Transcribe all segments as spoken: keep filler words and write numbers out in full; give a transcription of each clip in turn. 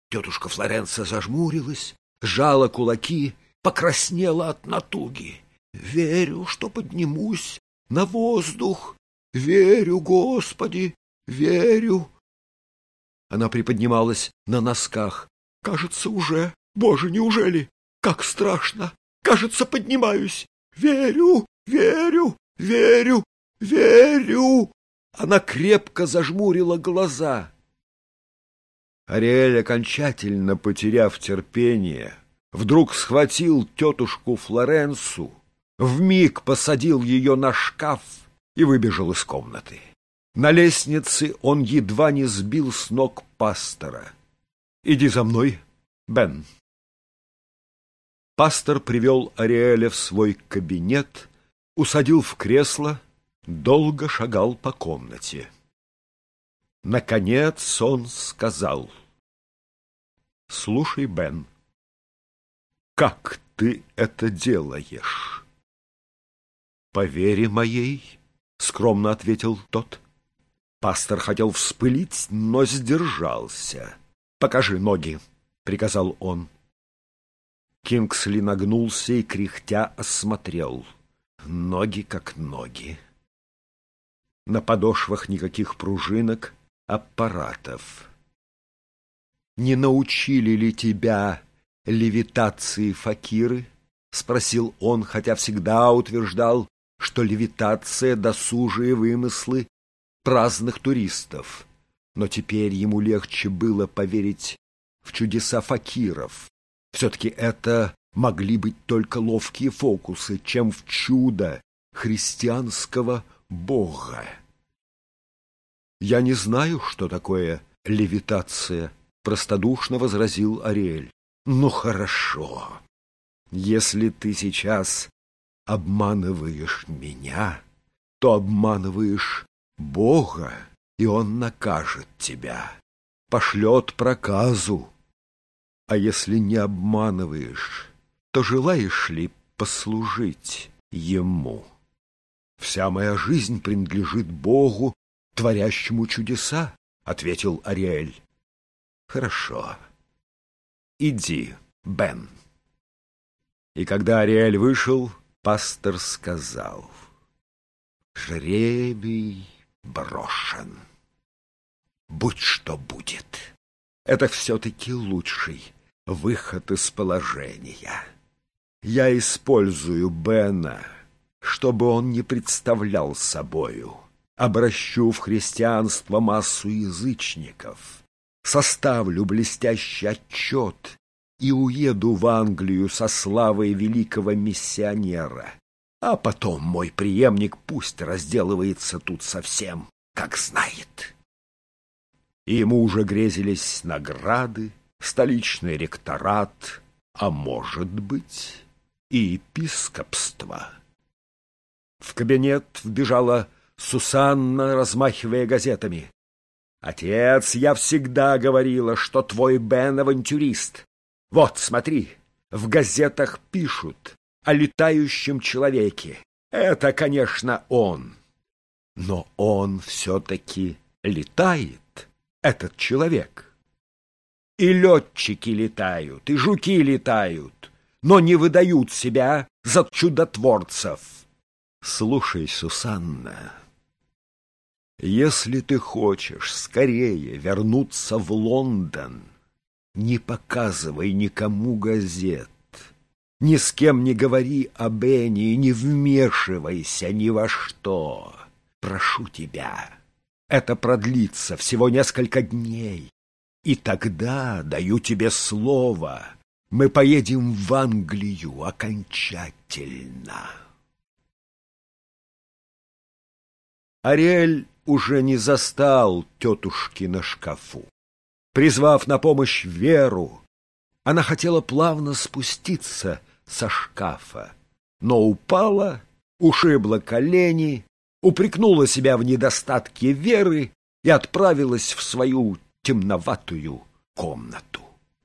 Тетушка Флоренция зажмурилась, сжала кулаки, покраснела от натуги. «Верю, что поднимусь на воздух. Верю, Господи, верю». Она приподнималась на носках. «Кажется, уже. Боже, неужели? Как страшно! Кажется, поднимаюсь. Верю, верю, верю, верю». Она крепко зажмурила глаза. Ариэль, окончательно потеряв терпение, вдруг схватил тетушку Флоренцию, вмиг посадил ее на шкаф и выбежал из комнаты. На лестнице он едва не сбил с ног пастора. «Иди за мной, Бен». Пастор привел Ариэля в свой кабинет, усадил в кресло, долго шагал по комнате. Наконец он сказал: «Слушай, Бен, как ты это делаешь?» «По вере моей», — скромно ответил тот. Пастор хотел вспылить, но сдержался. «Покажи ноги», — приказал он. Кингсли нагнулся и, кряхтя, осмотрел. Ноги как ноги. На подошвах никаких пружинок, аппаратов. «Не научили ли тебя левитации факиры?» — спросил он, хотя всегда утверждал, что левитация — досужие вымыслы праздных туристов. Но теперь ему легче было поверить в чудеса факиров. Все-таки это могли быть только ловкие фокусы, чем в чудо христианского бога. «Я не знаю, что такое левитация», — простодушно возразил Ариэль. «Ну, хорошо. Если ты сейчас обманываешь меня, то обманываешь Бога, и Он накажет тебя, пошлет проказу. А если не обманываешь, то желаешь ли послужить Ему? Вся моя жизнь принадлежит Богу, творящему чудеса», — ответил Ариэль. «Хорошо. Иди, Бен». И когда Ариэль вышел, пастор сказал: «Жребий брошен. Будь что будет. Это все-таки лучший выход из положения. Я использую Бена, чтобы он не представлял собою. Обращу в христианство массу язычников, составлю блестящий отчет и уеду в Англию со славой великого миссионера. А потом мой преемник пусть разделывается тут совсем, как знает». И ему уже грезились награды, столичный ректорат, а может быть и епископство. В кабинет вбежала Сусанна, размахивая газетами. «Отец, я всегда говорила, что твой Бен авантюрист. Вот, смотри, в газетах пишут о летающем человеке. Это, конечно, он. Но он все-таки летает, этот человек. И летчики летают, и жуки летают, но не выдают себя за чудотворцев. Слушай, Сусанна, если ты хочешь скорее вернуться в Лондон, не показывай никому газет, ни с кем не говори о Бене и не вмешивайся ни во что. Прошу тебя, это продлится всего несколько дней, и тогда, даю тебе слово, мы поедем в Англию окончательно». Ариэль уже не застал тетушки на шкафу. Призвав на помощь Веру, она хотела плавно спуститься со шкафа, но упала, ушибла колени, упрекнула себя в недостатке веры и отправилась в свою темноватую комнату.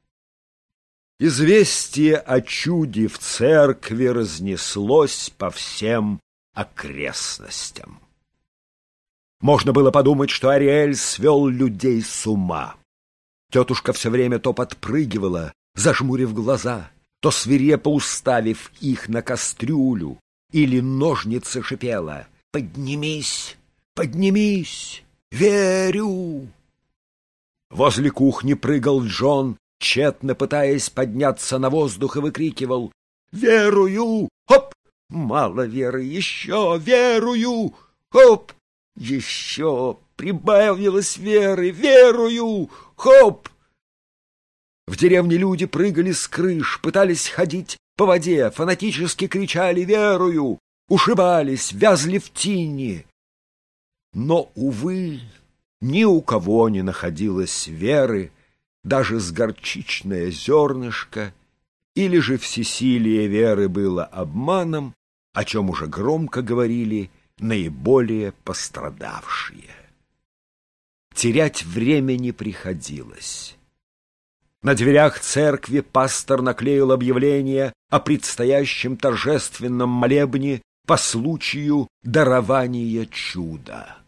Известие о чуде в церкви разнеслось по всем окрестностям. Можно было подумать, что Ариэль свел людей с ума. Тетушка все время то подпрыгивала, зажмурив глаза, то свирепо уставив их на кастрюлю, или ножницы шипела: «Поднимись, поднимись, верю!» Возле кухни прыгал Джон, тщетно пытаясь подняться на воздух, и выкрикивал: «Верую! Хоп! Мало веры! Еще! Верую! Хоп! Еще! Прибавилось веры! Верую! Хоп!» В деревне люди прыгали с крыш, пытались ходить по воде, фанатически кричали «Верую!», ушибались, вязли в тине. Но, увы, ни у кого не находилось веры, даже с горчичное зернышко, или же всесилие веры было обманом, о чем уже громко говорили наиболее пострадавшие. Терять время не приходилось. На дверях церкви пастор наклеил объявление о предстоящем торжественном молебне по случаю дарования чуда.